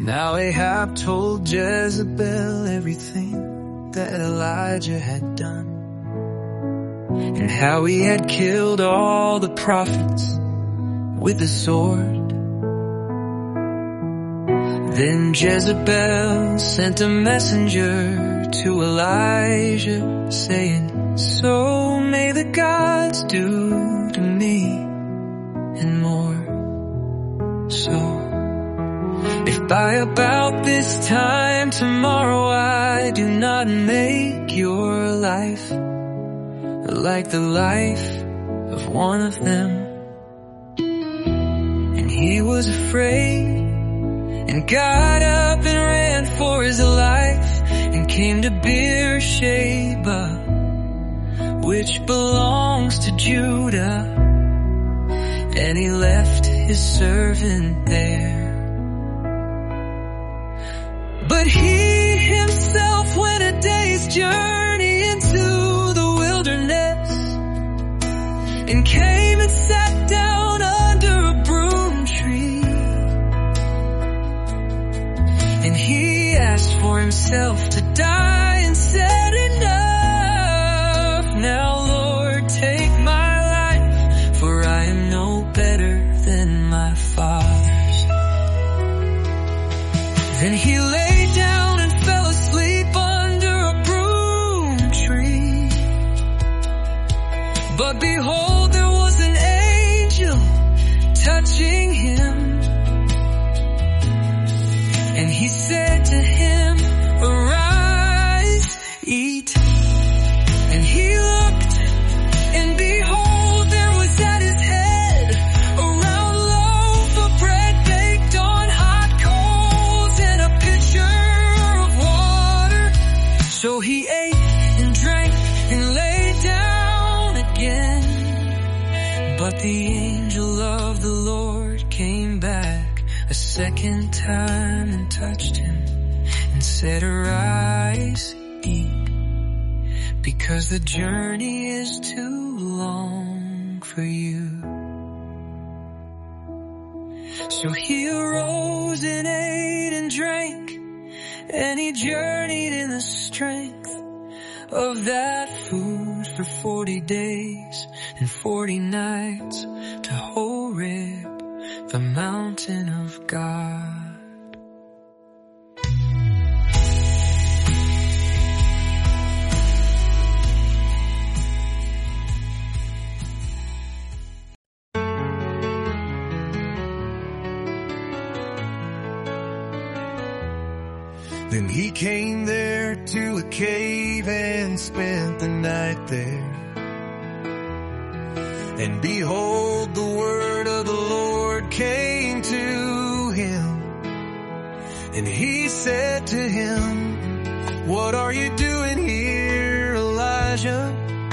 Now Ahab told Jezebel everything that Elijah had done, and how he had killed all the prophets with the sword. Then Jezebel sent a messenger to Elijah, saying, "So may the gods do to me, and more so, if by about this time tomorrow I do not make your life like the life of one of them." And he was afraid and got up and ran for his life, and came to Beersheba, which belongs to Judah, and he left his servant there. But he himself went a day's journey into the wilderness, and came and sat down under a broom tree. And he asked for himself to die, and said, "Enough, now Lord, take my life, for I am no better than my fathers." Then he lay down and fell asleep under a broom tree. But behold, there was an angel touching him, and he said to him, "Arise, eat." And he looked, and behold, there was at his head a round loaf of bread baked on hot coals, and a pitcher of water. So he ate and drank and lay down again. But the angel of the Lord came back a second time and touched him, and said, "Arise, eat, because the journey is too long for you." So he arose and ate and drank, and he journeyed in the strength of that food for 40 days and 40 nights to Horeb, the mountain of God. Then he came there to a cave and spent the night there. And behold, the word of the Lord came to him. And he said to him, "What are you doing here, Elijah?"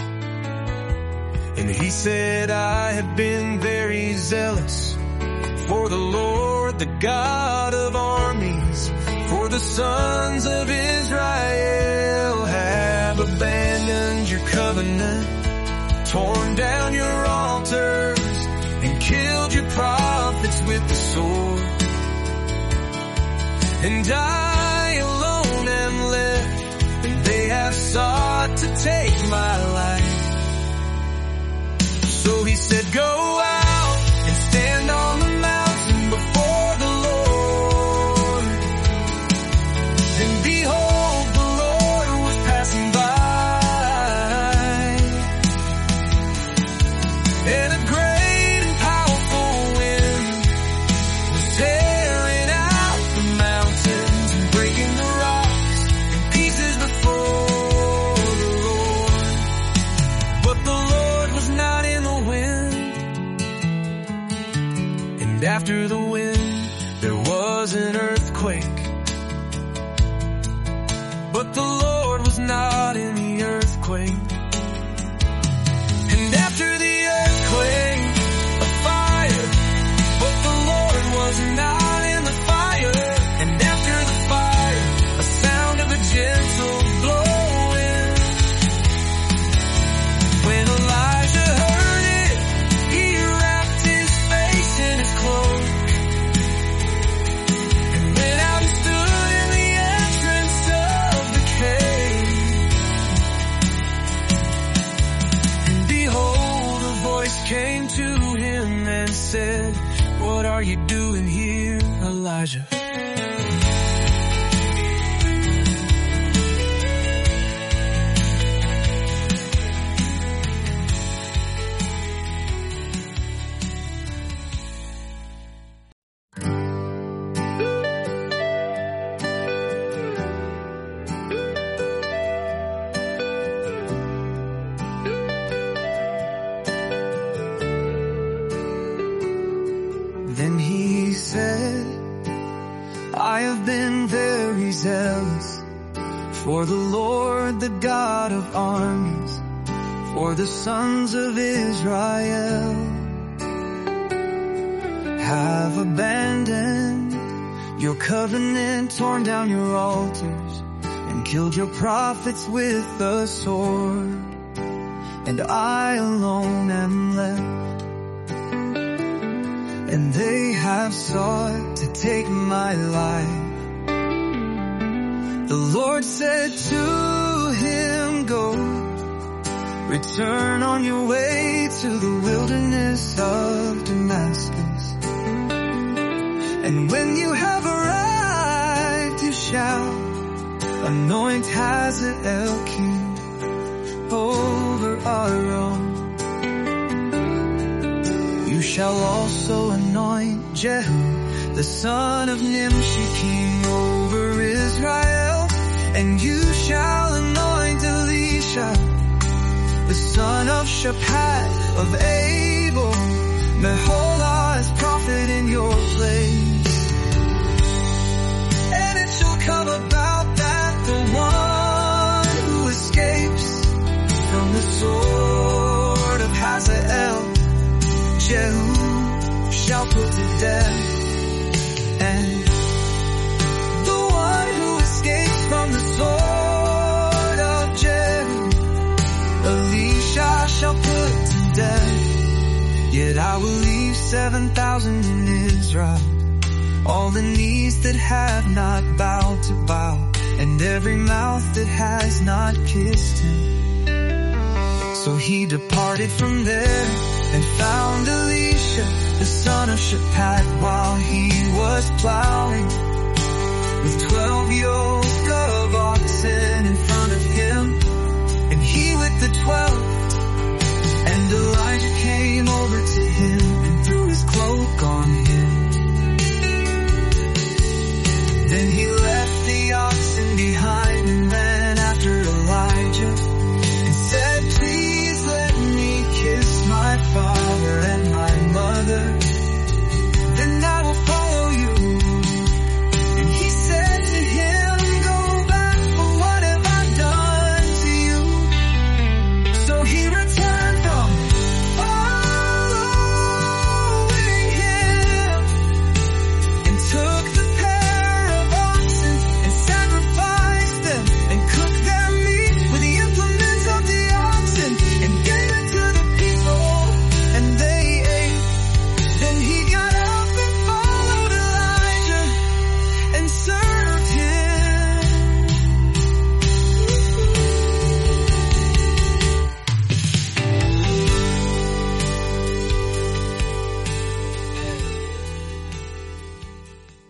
And he said, "I have been very zealous for the Lord, the God of armies. For the sons of Israel have abandoned your covenant, torn down your altars, and killed your prophets with the sword. And I alone am left, and they have sought to take my life." So he said, "Go out and stand on the mountain before the Lord." And behold, the Lord was passing by, and a great and powerful wind was tearing out the mountains and breaking the rocks in pieces before the Lord. But the Lord was not in the wind. And after the wind, there was an earthquake. But the Lord was not in the earthquake. And after the earthquake, a fire. But the Lord was not in the fire. And after the fire, a sound of a gentle blowing. When Elijah heard it, he wrapped his face in his cloak, and went out and are you doing here, Elijah? Then he said, I have been very zealous for the Lord, the God of armies, for the sons of Israel. Have abandoned your covenant, torn down your altars, and killed your prophets with the sword. And I alone am left, and they have sought to take my life. The Lord said to him, go, return on your way to the wilderness of Damascus. And when you have arrived, you shall anoint Hazael king over Aram. You shall also anoint Jehu, the son of Nimshi, king over Israel. And you shall anoint Elisha, the son of Shaphat of Abel, Meholah, as prophet in your place. And it shall come about that the one who escapes from the sword of Hazael, Jehu, shall put to death. And the one who escapes from the sword of Jehu, Elisha, shall put to death. Yet I will leave 7,000 in Israel, all the knees that have not bowed to bow, and every mouth that has not kissed him. So he departed from there and found Elisha, the son of Shaphat, while he was plowing, with 12 yoke of oxen in front of him, and he with the 12. And Elijah came over to him threw his cloak on him. Then he